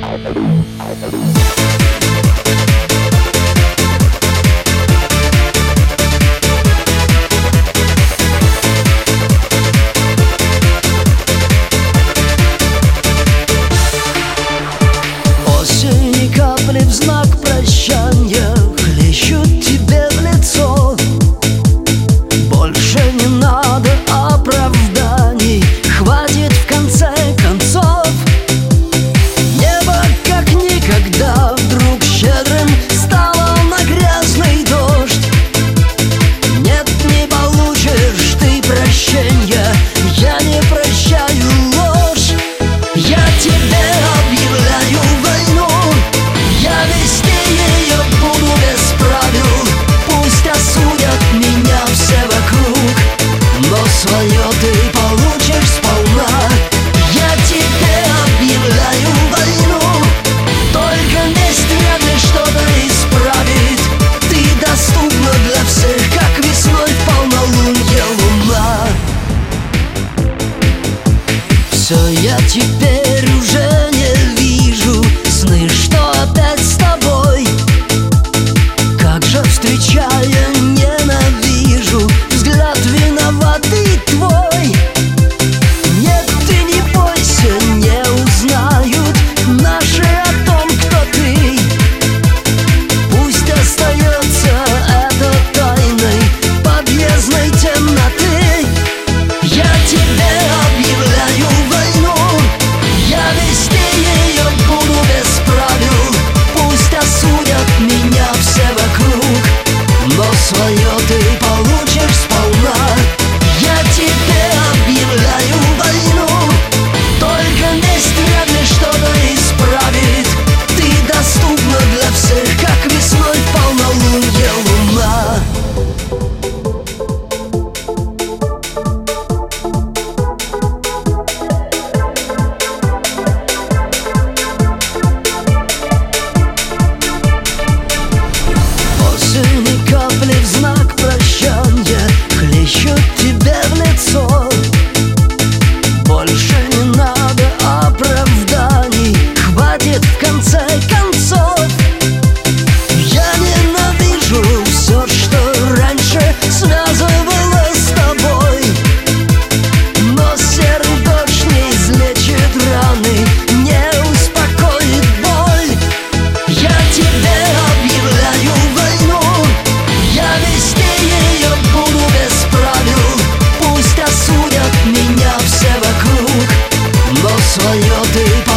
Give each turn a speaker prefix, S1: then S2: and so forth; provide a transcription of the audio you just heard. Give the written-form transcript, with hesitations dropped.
S1: Осень, капли в знак прощания хлещут тебе в лицо. Больше не надо оправданий, хватит в конце концов. Небо как никогда вдруг щедрым стало на грязный дождь. Нет, не получишь ты прощения, я не прощаю ложь. Я тебе объявляю войну, я вести ее буду без правил. Пусть осудят меня все вокруг, но свое ты получишь сполна. Я тебе объявляю войну, только месть вряд ли что-то исправит. Ты доступна для всех, как весной в полнолуние луна. Все, я теперь уже не вижу сны, что опять с тобой. Как же встречая ненавижу взгляд виноватый твой. Нет, ты не бойся, не узнают наши о том, кто ты. Пусть остается это тайной подъездной темноты. Я тебе объявляю войну, я вести ее буду без правил. Пусть осудят меня все вокруг, но свое ты получишь сполна. Я тебе объявляю войну, только месть вряд ли что-то исправит. Ты доступна для всех, как весной в полнолуние луна. Осень, капли в знак прощания хлещут тебе в лицо. Больше не надо оправданий, хватит в конце концов. Я ненавижу все, что раньше связывало с тобой, но серый дождь не излечит раны, не успокоит боль. Я тебе объявляю войну, я вести ее буду без правил. Пусть осудят меня все вокруг, но свое ты